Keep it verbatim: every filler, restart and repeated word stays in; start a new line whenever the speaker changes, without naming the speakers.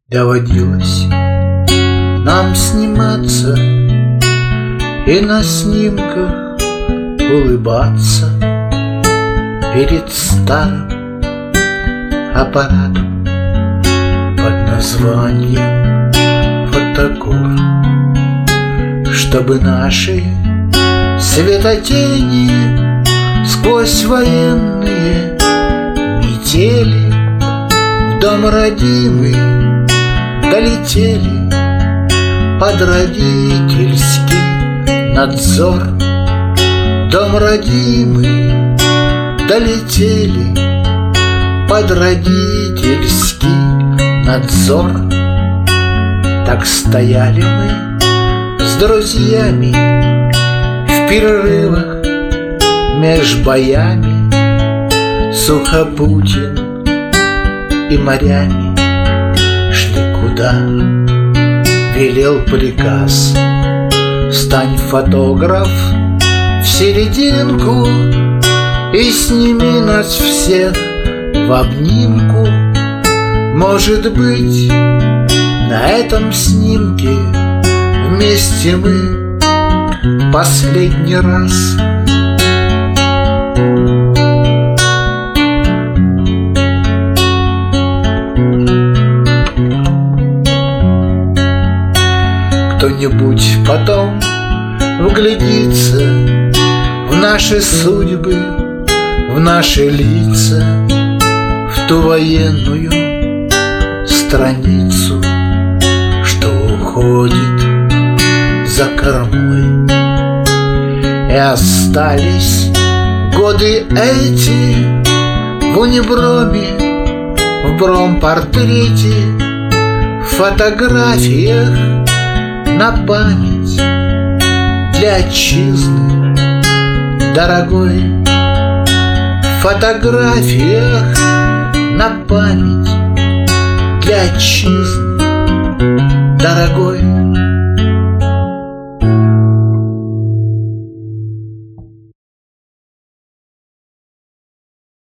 Доводилось нам сниматься и на снимках улыбаться перед старым аппаратом под названием фотокор, чтобы наши светотени сквозь военные метели в дом родимый долетели под родительский надзор. Дом родимый долетели под родительский надзор. Так стояли мы с друзьями в перерывах меж боями, Сухопутин и морями. Шли куда велел приказ: встань, фотограф, в серединку и сними нас всех в обнимку. Может быть, на этом снимке вместе мы в последний раз. Кто-нибудь потом вглядится в наши судьбы, в наши лица, в ту военную страницу, что уходит за кормой. И остались годы эти в униброме, в бромпортрете, в фотографиях на память для отчизны дорогой. В фотографиях на память для отчизны дорогой.